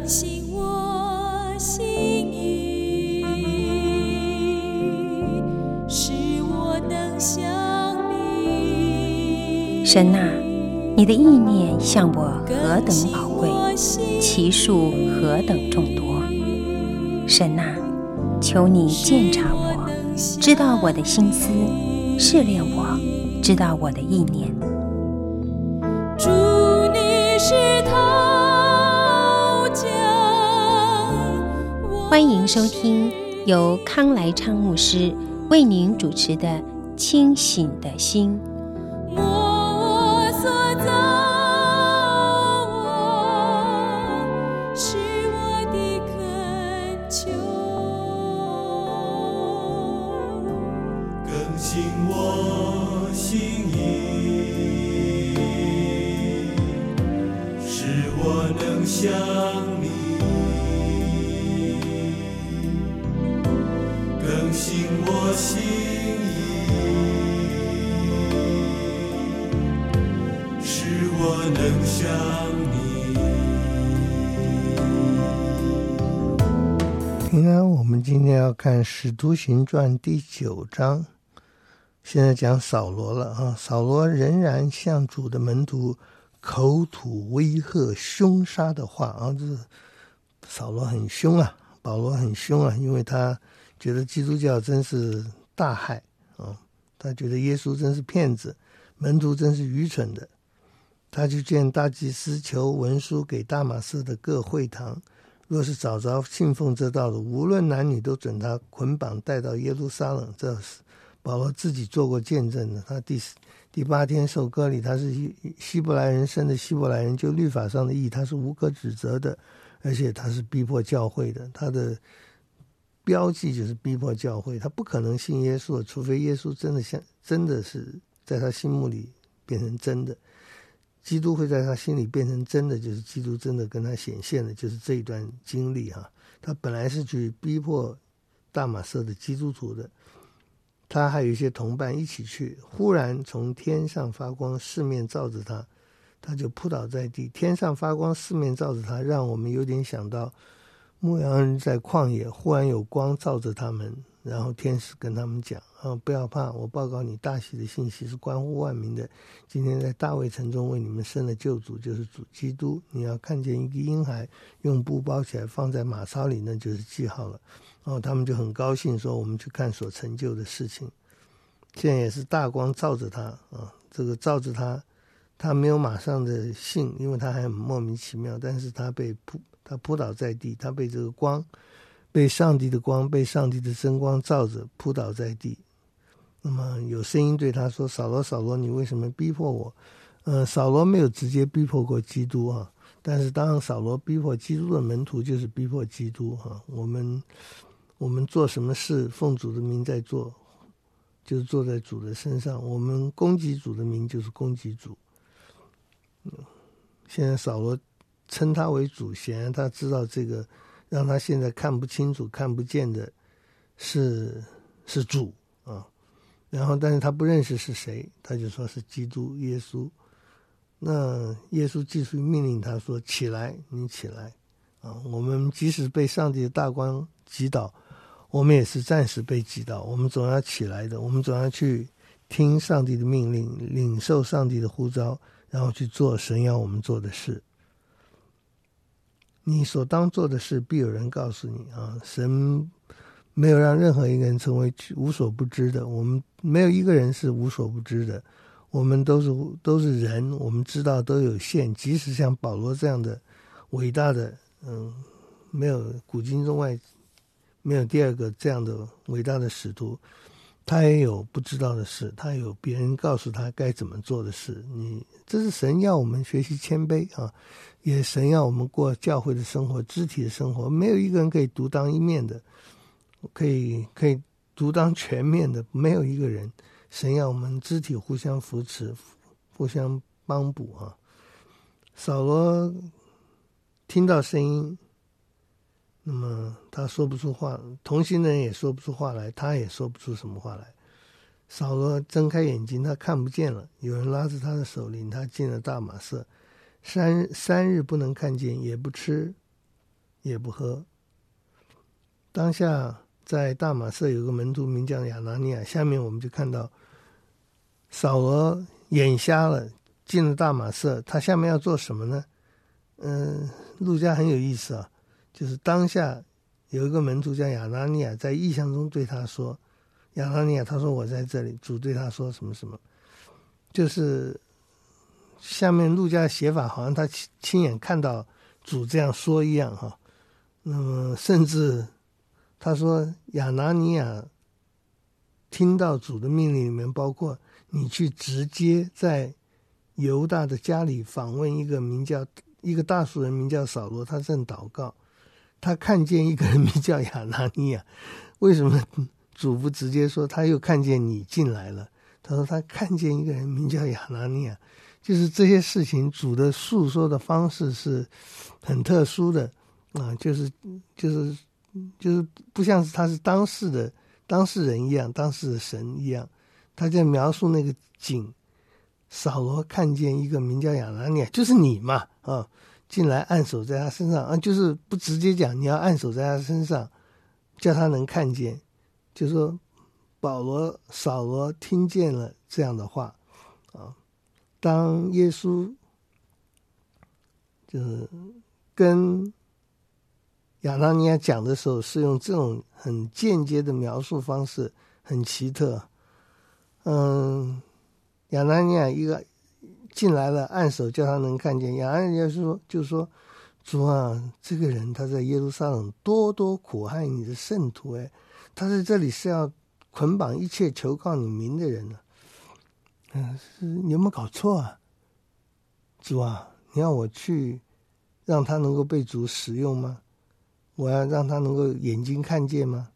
新我心意，使我能想你。 神啊，你的意念向我何等宝贵，其数何等众多。神啊，求你鉴察我，知道我的心思，试炼我，知道我的意念。 主，你是陶匠， 欢迎收听由康来昌牧师为您主持的《清醒的心》。 摸我所造，是我的恳求， 更新我心意，使我能想你，更新我心意，使我能想你。 平安，我们今天要看《使徒行传》第9章，现在讲扫罗了啊。扫罗仍然向主的门徒口吐威吓、凶杀的话啊。这扫罗很凶啊，保罗很凶啊，因为他觉得基督教真是大害啊，他觉得耶稣真是骗子，门徒真是愚蠢的。他就见大祭司求文书给大马色的各会堂，若是找着信奉这道的，无论男女，都准他捆绑带到耶路撒冷。这是保罗自己做过见证的。他第8天受割礼，他是希伯来人生的希伯来人，就律法上的义，他是无可指责的，而且他是逼迫教会的。他的标记就是逼迫教会，他不可能信耶稣，除非耶稣真的是在他心目里变成真的。基督会在他心里变成真的，就是基督真的跟他显现的，就是这一段经历哈。他本来是去逼迫大马色的基督徒的，他还有一些同伴一起去，忽然从天上发光，四面照着他，他就扑倒在地。天上发光，四面照着他，让我们有点想到牧羊人在旷野，忽然有光照着他们，然后天使跟他们讲不要怕，我报告你大喜的信息是关乎万民的，今天在大卫城中为你们生了救主，就是主基督。你要看见一个婴孩用布包起来放在马槽里，那就是记号了。他们就很高兴说，我们去看所成就的事情。现在也是大光照着他这个照着他没有马上的信，因为他还很莫名其妙，但是他扑倒在地，他被这个光，被上帝的光，被上帝的真光照着，扑倒在地。那么有声音对他说，扫罗扫罗，你为什么逼迫我？扫罗没有直接逼迫过基督但是当扫罗逼迫基督的门徒，就是逼迫基督我们做什么事奉主的名在做，就是做在主的身上，我们攻击主的名就是攻击主。现在扫罗称他为主，显然他知道这个让他现在看不清楚看不见的是主然后但是他不认识是谁，他就说是基督耶稣。那耶稣继续命令他说，起来，你起来我们即使被上帝的大光击倒，我们也是暂时被击倒，我们总要起来的，我们总要去听上帝的命令，领受上帝的呼召，然后去做神要我们做的事。你所当做的事必有人告诉你神没有让任何一个人成为无所不知的，我们没有一个人是无所不知的，我们都是人，我们知道都有限，即使像保罗这样的伟大的没有古今中外没有第二个这样的伟大的使徒，他也有不知道的事，他有别人告诉他该怎么做的事。这是神要我们学习谦卑也神要我们过教会的生活，肢体的生活，没有一个人可以独当一面的，可以独当全面的，没有一个人。神要我们肢体互相扶持，互相帮补扫罗听到声音，那么他说不出话，同行的人也说不出话来，他也说不出什么话来。扫罗睁开眼睛，他看不见了，有人拉着他的手领他进了大马色，三日不能看见，也不吃， 也不喝。当下在大马色有个门徒名叫亚拿尼亚，下面我们就看到扫罗眼瞎了，进了大马色，他下面要做什么呢？路加很有意思啊，就是当下有一个门徒叫亚拿尼亚，在异象中对他说，亚拿尼亚，他说我在这里，主对他说什么什么，就是下面路加的写法好像他亲眼看到主这样说一样哈。那么甚至他说亚拿尼亚听到主的命令里面包括你去直接在犹大的家里访问一个大数人名叫扫罗，他正祷告，他看见一个人名叫亚拿尼亚。为什么主不直接说他又看见你进来了？他说他看见一个人名叫亚拿尼亚。就是这些事情主的诉说的方式是很特殊的啊，就是不像是他是当事人一样，当事的神一样，他在描述那个景。扫罗看见一个名叫亚拿尼亚，就是你嘛啊，进来按手在他身上啊，就是不直接讲你要按手在他身上，叫他能看见，就是说扫罗听见了这样的话啊。当耶稣就是跟亚拿尼亚讲的时候，是用这种很间接的描述方式，很奇特。亚拿尼亚一个进来了，按手叫他能看见。亚拿尼亚就说主啊，这个人他在耶路撒冷多多苦害你的圣徒，他在这里是要捆绑一切求告你名的人呢。你有没有搞错啊？主啊，你要我去让他能够被主使用吗？我要让他能够眼睛看见吗？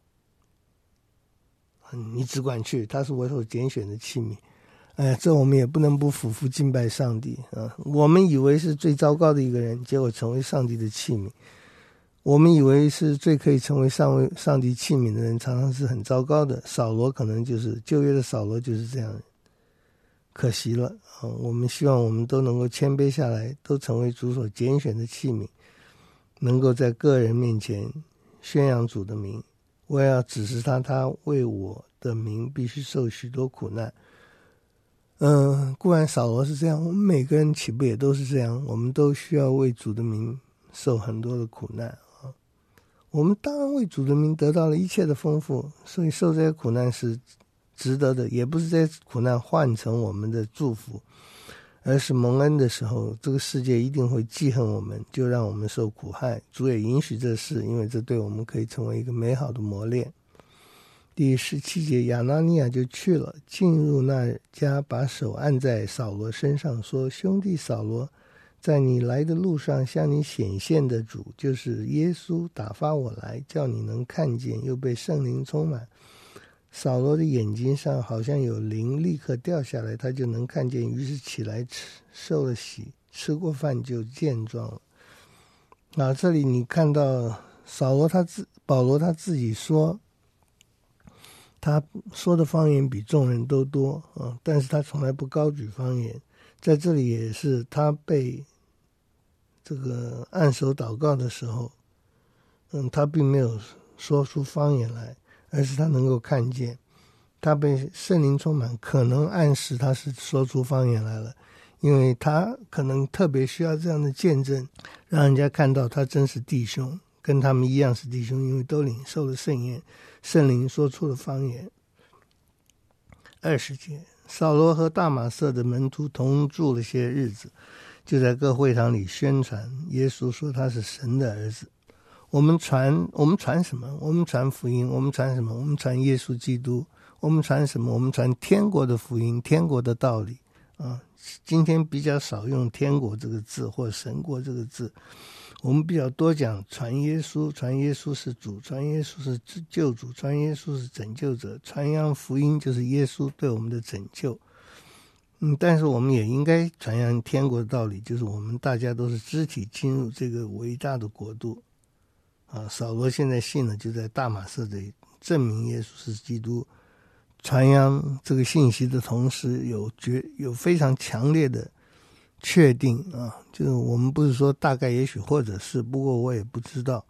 你只管去，他是我所拣选的器皿。这我们也不能不俯伏敬拜上帝啊！我们以为是最糟糕的一个人，结果成为上帝的器皿。我们以为是最可以成为上帝器皿的人，常常是很糟糕的。扫罗可能就是旧约的扫罗就是这样，可惜了啊！我们希望我们都能够谦卑下来，都成为主所拣选的器皿，能够在个人面前宣扬主的名。我也要指示他为我的名必须受许多苦难。固然扫罗是这样，我们每个人岂不也都是这样？我们都需要为主的名受很多的苦难啊！我们当然为主的名得到了一切的丰富，所以受这些苦难是值得的，也不是这些苦难换成我们的祝福，而是蒙恩的时候，这个世界一定会记恨我们，就让我们受苦害。主也允许这事，因为这对我们可以成为一个美好的磨练。第17节，亚拿尼亚就去了，进入那家，把手按在扫罗身上，说：兄弟扫罗，在你来的路上向你显现的主，就是耶稣，打发我来，叫你能看见，又被圣灵充满。扫罗的眼睛上好像有灵立刻掉下来，他就能看见，于是起来受了洗，吃过饭就健壮了。这里你看到保罗他自己说，他说的方言比众人都多但是他从来不高举方言。在这里也是他被这个按手祷告的时候，他并没有说出方言来，而是他能够看见，他被圣灵充满，可能暗示他是说出方言来了，因为他可能特别需要这样的见证，让人家看到他真是弟兄，跟他们一样是弟兄，因为都领受了圣言，圣灵说出了方言。20节，扫罗和大马色的门徒同住了些日子，就在各会堂里宣传耶稣，说他是神的儿子。我们传什么？我们传福音。我们传什么？我们传耶稣基督。我们传什么？我们传天国的福音，天国的道理今天比较少用天国这个字或神国这个字，我们比较多讲传耶稣，传耶稣是主，传耶稣是救主，传耶稣是拯救者，传扬福音就是耶稣对我们的拯救。但是我们也应该传扬天国的道理，就是我们大家都是肢体进入这个伟大的国度扫罗现在信了，就在大马色这里证明耶稣是基督，传扬这个信息的同时，有非常强烈的确定就是我们不是说大概也许或者是，不过我也不知道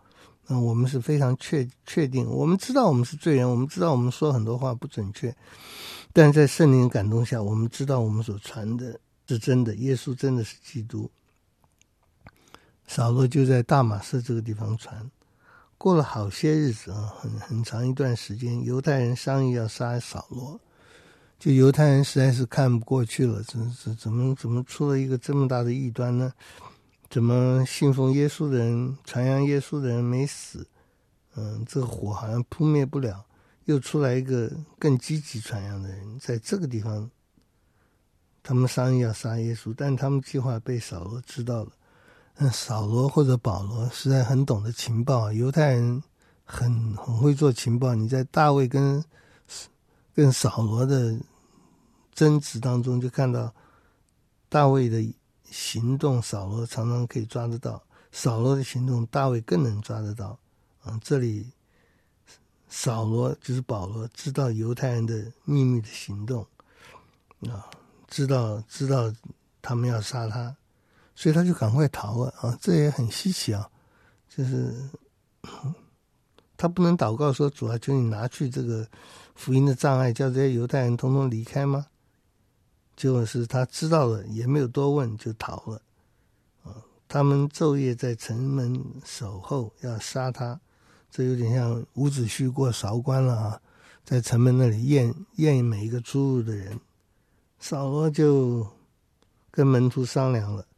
我们是非常确定，我们知道我们是罪人，我们知道我们说很多话不准确，但在圣灵感动下，我们知道我们所传的是真的，耶稣真的是基督。扫罗就在大马色这个地方传，过了好些日子啊，很长一段时间，犹太人商议要杀扫罗，就犹太人实在是看不过去了，怎么出了一个这么大的异端呢？怎么信奉耶稣的人、传扬耶稣的人没死？这个火好像扑灭不了，又出来一个更积极传扬的人，在这个地方，他们商议要杀耶稣，但他们计划被扫罗知道了。扫罗或者保罗实在很懂得情报，犹太人很会做情报。你在大卫跟扫罗的争执当中，就看到大卫的行动，扫罗常常可以抓得到；扫罗的行动，大卫更能抓得到。这里扫罗就是保罗，知道犹太人的秘密的行动，知道他们要杀他。所以他就赶快逃了啊！这也很稀奇啊，就是他不能祷告说主啊，求你拿去这个福音的障碍，叫这些犹太人统统离开吗？结果是他知道了，也没有多问就逃了他们昼夜在城门守候，要杀他，这有点像伍子胥过韶关了啊，在城门那里验每一个出入的人。扫罗就跟门徒商量了。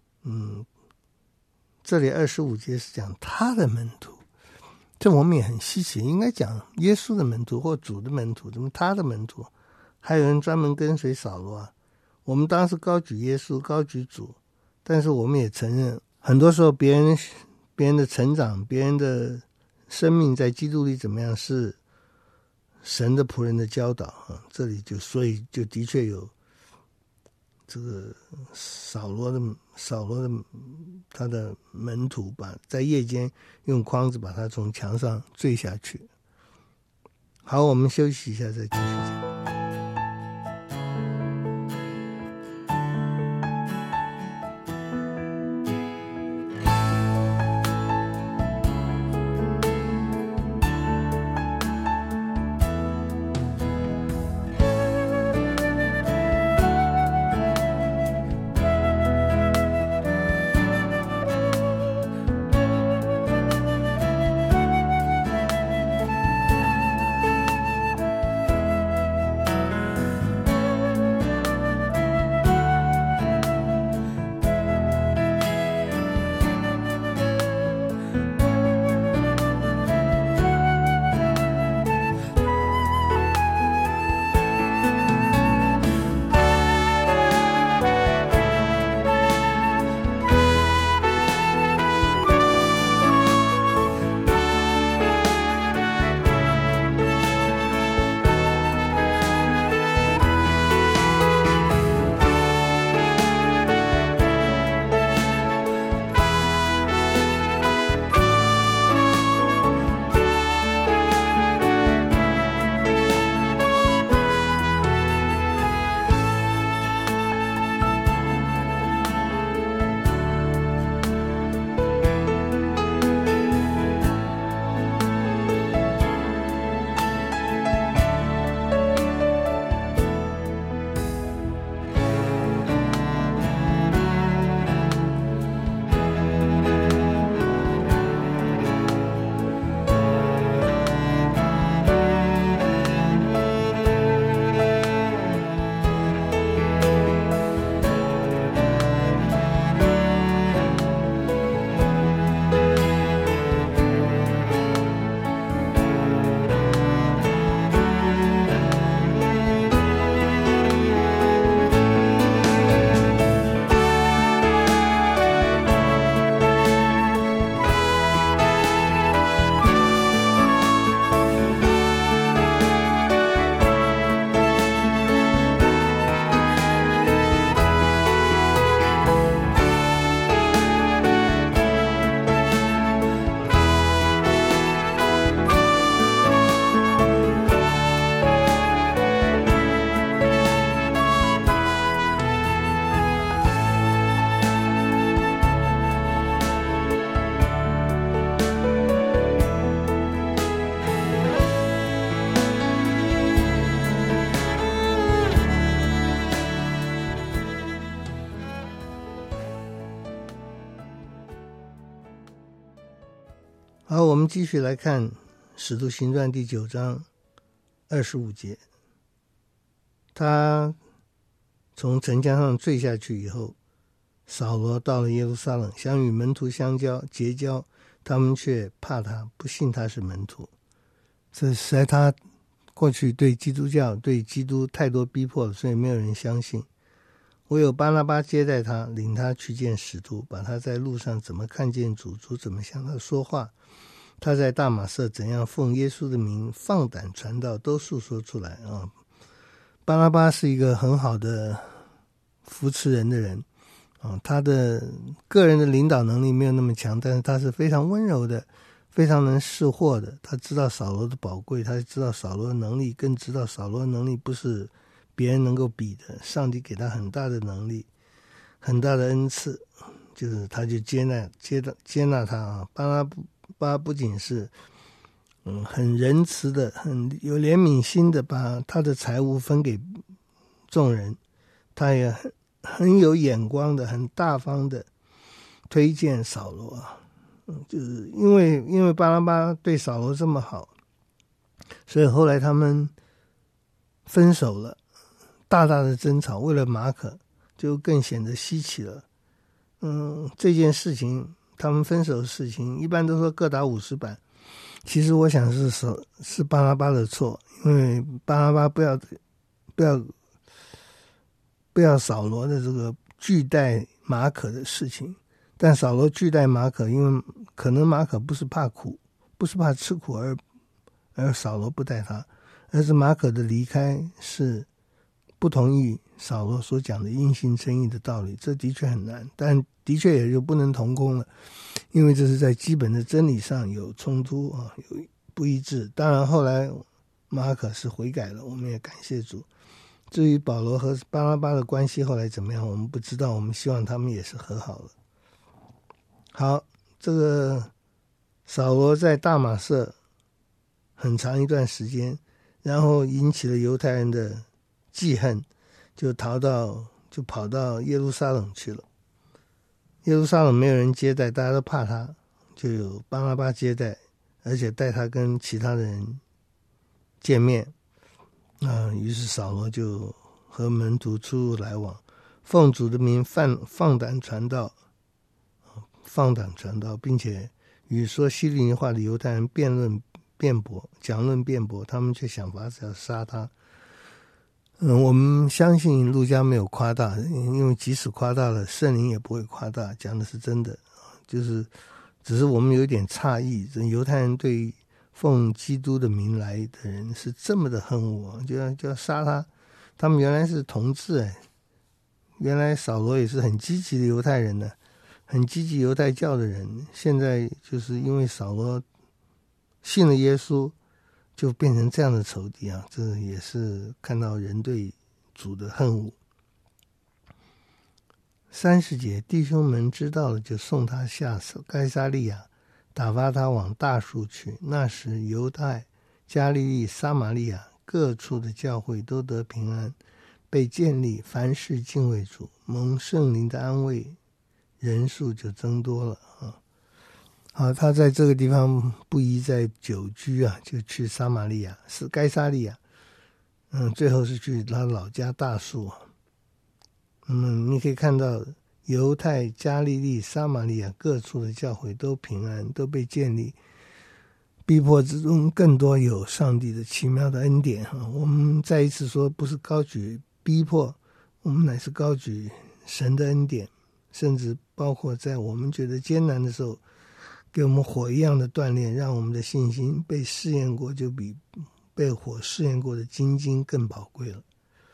这里25节是讲他的门徒，这我们也很稀奇，应该讲耶稣的门徒或主的门徒，怎么他的门徒？还有人专门跟随扫罗啊？我们当时高举耶稣，高举主，但是我们也承认，很多时候别人的成长，别人的生命在基督里怎么样，是神的仆人的教导这里所以就的确有这个扫罗的他的门徒在夜间用筐子把他从墙上坠下去。好，我们休息一下再继续讲。 好，我们继续来看使徒行传第9章25节。他从城墙上坠下去以后，扫罗到了耶路撒冷，想与门徒结交，他们却怕他，不信他是门徒。这实在他过去对基督教对基督太多逼迫了，所以没有人相信。唯有巴拿巴接待他，领他去见使徒，把他在路上怎么看见主，主怎么向他说话，他在大马色怎样奉耶稣的名放胆传道，都述说出来啊。巴拿巴是一个很好的扶持人的人啊，他的个人的领导能力没有那么强，但是他是非常温柔的，非常能识货的。他知道扫罗的宝贵，他知道扫罗的能力，更知道扫罗的能力不是别人能够比的，上帝给他很大的能力，很大的恩赐，就是他就接纳他啊。巴拿巴不仅是很仁慈的，很有怜悯心的，把他的财物分给众人，他也很有眼光的，很大方的推荐扫罗啊。就是因为巴拿巴对扫罗这么好，所以后来他们分手了，大大的争吵，为了马可就更显得稀奇了。这件事情，他们分手的事情，一般都说各打50板。其实我想是巴拿巴的错，因为巴拿巴不要扫罗的这个拒待马可的事情，但扫罗拒待马可，因为可能马可不是怕苦，不是怕吃苦而扫罗不待他，而是马可的离开是不同意扫罗所讲的因信称义的道理，这的确很难，但的确也就不能同工了，因为这是在基本的真理上有冲突啊，有不一致。当然后来马可是悔改了，我们也感谢主。至于保罗和巴拿巴的关系后来怎么样，我们不知道，我们希望他们也是和好了。好，这个扫罗在大马色很长一段时间，然后引起了犹太人的记恨，就跑到耶路撒冷去了。耶路撒冷没有人接待，大家都怕他，就有巴拿巴接待，而且带他跟其他的人见面。于是扫罗就和门徒出入来往，奉主的名放胆传道，并且与说希利尼话的犹太人讲论辩驳，他们却想法子要杀他。我们相信路加没有夸大，因为即使夸大了，圣灵也不会夸大，讲的是真的。就是只是我们有一点诧异，犹太人对奉基督的名来的人是这么的恨恶，就要杀他。他们原来是同志，原来扫罗也是很积极的犹太人呢，很积极犹太教的人，现在就是因为扫罗信了耶稣，就变成这样的仇敌啊！这也是看到人对主的恨恶。30节，弟兄们知道了，就送他下该撒利亚，打发他往大树去。那时犹太、加利利、撒玛利亚各处的教会都得平安，被建立，凡事敬畏主，蒙圣灵的安慰，人数就增多了啊。好，他在这个地方不宜再久居啊，就去撒玛利亚，是该撒利亚。最后是去他老家大树。你可以看到犹太、加利利、撒玛利亚各处的教会都平安，都被建立。逼迫之中更多有上帝的奇妙的恩典。我们再一次说，不是高举逼迫，我们乃是高举神的恩典，甚至包括在我们觉得艰难的时候，给我们火一样的锻炼，让我们的信心被试验过，就比被火试验过的精金更宝贵了。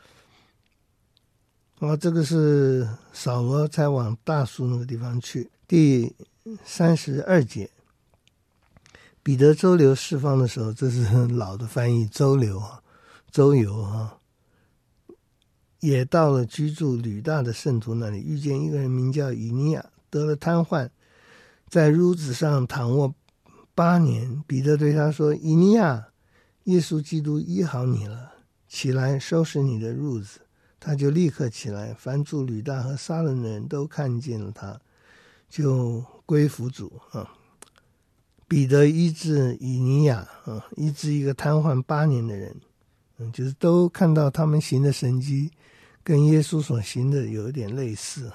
这个是扫罗才往大树那个地方去。第32节，彼得周流释放的时候，这是老的翻译，周游也到了居住吕大的圣徒那里，遇见一个人名叫以尼亚，得了瘫痪，在褥子上躺卧8年。彼得对他说：以尼亚，耶稣基督医好你了，起来收拾你的褥子。他就立刻起来，凡住吕大和撒冷的人都看见了他，就归服主。 彼得医治以尼亚医治一个瘫痪8年的人，就是都看到他们行的神迹跟耶稣所行的有一点类似。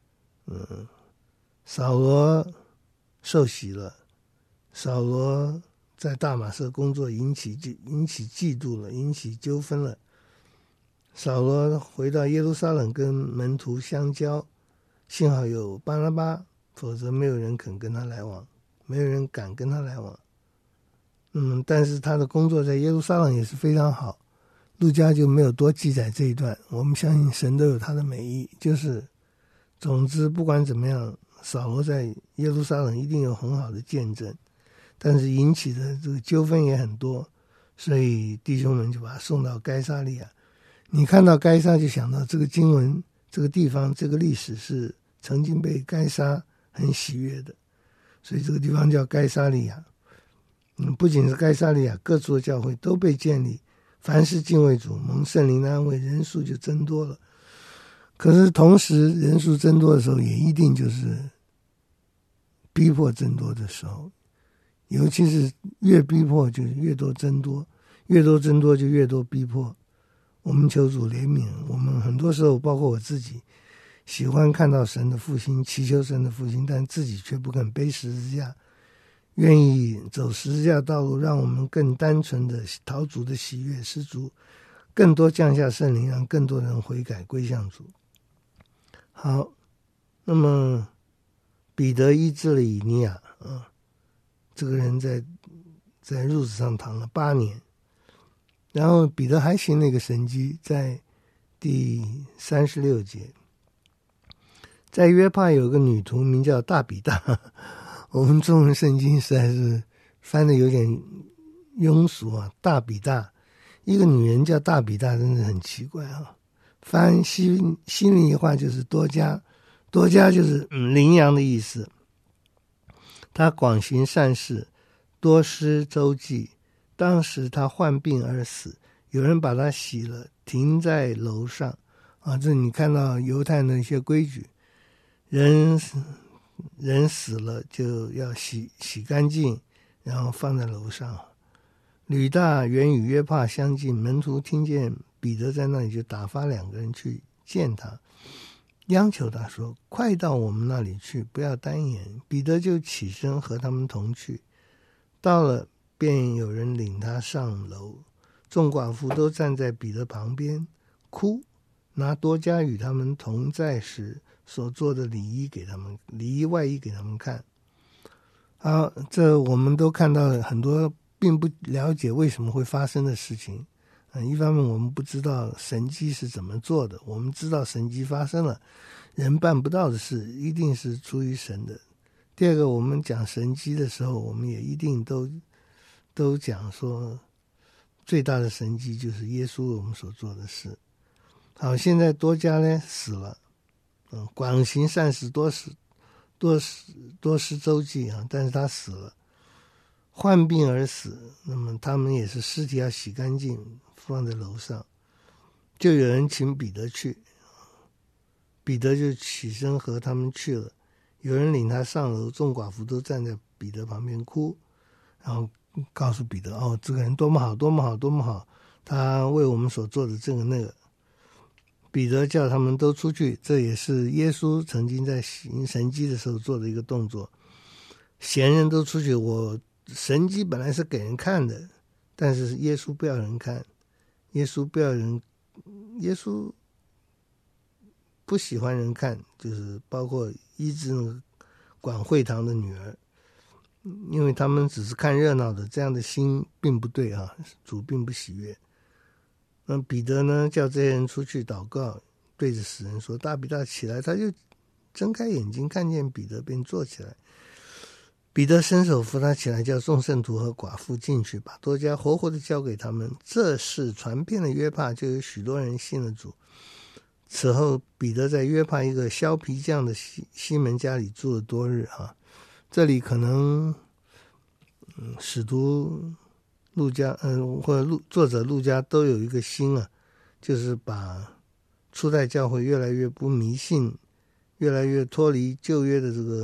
扫罗受洗了，扫罗在大马色工作引起嫉妒了，引起纠纷了。扫罗回到耶路撒冷跟门徒相交，幸好有巴拿巴，否则没有人肯跟他来往，没有人敢跟他来往。但是他的工作在耶路撒冷也是非常好，路加就没有多记载这一段。我们相信神都有他的美意，就是总之不管怎么样，扫罗在耶路撒冷一定有很好的见证，但是引起的这个纠纷也很多，所以弟兄们就把他送到该撒利亚。你看到该撒就想到这个经文，这个地方，这个历史是曾经被该撒很喜悦的，所以这个地方叫该撒利亚。不仅是该撒利亚，各处的教会都被建立，凡是敬畏主蒙圣灵的安慰，人数就增多了。可是同时人数增多的时候，也一定就是逼迫增多的时候，尤其是越逼迫就越多增多，越多增多就越多逼迫。我们求主怜悯，我们很多时候包括我自己喜欢看到神的复兴，祈求神的复兴，但自己却不肯背十字架，愿意走十字架道路，让我们更单纯的讨主的喜悦，使主更多降下圣灵，让更多人悔改归向主。好，那么彼得医治了以尼亚这个人在褥子上躺了8年，然后彼得还行了一个神迹，在第36节，在约帕有个女徒名叫大比大，我们中文圣经实在是翻的有点庸俗啊，大比大，一个女人叫大比大真的很奇怪啊。翻希利话就是多加，多加就是羚羊的意思。他广行善事，多施周济，当时他患病而死，有人把他洗了，停在楼上这你看到犹太的一些规矩，人死了就要洗干净，然后放在楼上。吕大原与约帕相近，门徒听见彼得在那里，就打发2个人去见他，央求他说，快到我们那里去，不要单言。彼得就起身和他们同去，到了便有人领他上楼，众寡妇都站在彼得旁边哭，拿多加与他们同在时所做的礼衣外衣给他们看。好，这我们都看到很多并不了解为什么会发生的事情。一方面我们不知道神迹是怎么做的，我们知道神迹发生了，人办不到的事一定是出于神的。第二个，我们讲神迹的时候，我们也一定都讲说最大的神迹就是耶稣为我们所做的事。好，现在多加呢死了，广行善事，多施周济但是他死了，患病而死，那么他们也是尸体要洗干净，放在楼上，就有人请彼得去，彼得就起身和他们去了。有人领他上楼，众寡妇都站在彼得旁边哭，然后告诉彼得，这个人多么好，多么好，多么好，他为我们所做的这个那个。彼得叫他们都出去，这也是耶稣曾经在行神迹的时候做的一个动作。闲人都出去，我神迹本来是给人看的，但是耶稣不要人看，耶稣不喜欢人看，就是包括医治那个管会堂的女儿，因为他们只是看热闹的，这样的心并不对主并不喜悦。那彼得呢，叫这些人出去祷告，对着死人说，大比大起来，他就睁开眼睛看见彼得，便坐起来。彼得伸手扶他起来，叫众圣徒和寡妇进去，把多加活活的交给他们。这事传遍了约帕，就有许多人信了主。此后彼得在约帕一个削皮匠的西门家里住了多日这里可能使徒路加或者作者路加都有一个心就是把初代教会越来越不迷信，越来越脱离旧约的这个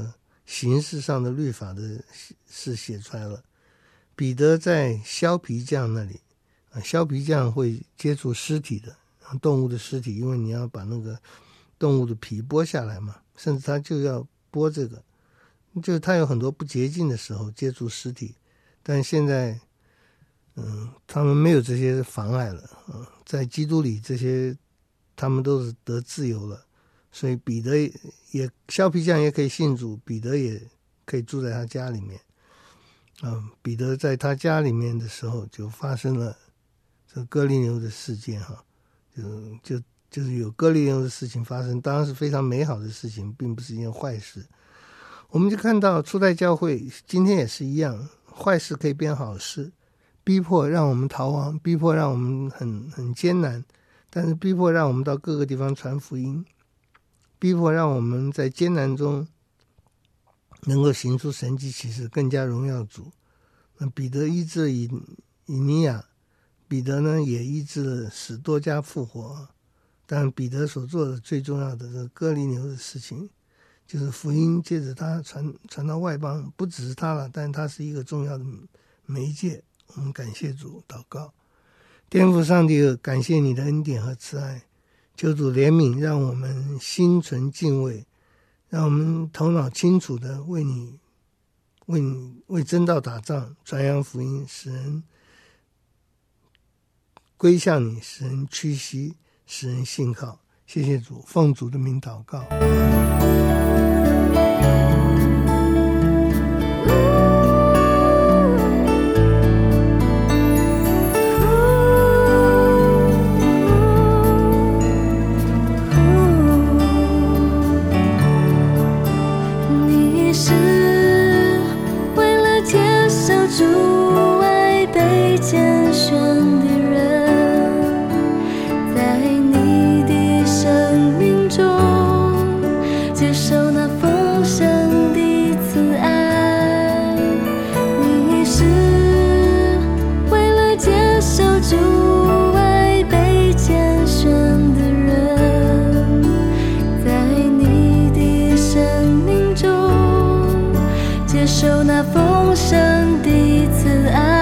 形式上的律法的事写出来了。彼得在削皮匠那里削皮匠会接触尸体的动物的尸体，因为你要把那个动物的皮剥下来嘛，甚至他就要剥这个，就是他有很多不洁净的时候接触尸体，但现在他们没有这些妨碍了在基督里这些他们都是得自由了，所以彼得也削皮匠也可以信主，彼得也可以住在他家里面彼得在他家里面的时候就发生了这哥利牛的事件就是有哥利牛的事情发生，当然是非常美好的事情，并不是一件坏事。我们就看到初代教会今天也是一样，坏事可以变好事，逼迫让我们逃亡，逼迫让我们很艰难，但是逼迫让我们到各个地方传福音，逼迫让我们在艰难中能够行出神迹奇事，更加荣耀主。那彼得医治了以尼亚，彼得呢也医治了使多加复活，但彼得所做的最重要的这个哥利牛的事情，就是福音借着他传到外邦，不只是他了，但他是一个重要的媒介。我们感谢主，祷告。天父上帝，感谢你的恩典和慈爱，求主怜悯，让我们心存敬畏，让我们头脑清楚的为真道打仗，传扬福音，使人归向你，使人屈膝，使人信靠。谢谢主，奉主的名祷告。 接受那丰盛的慈爱。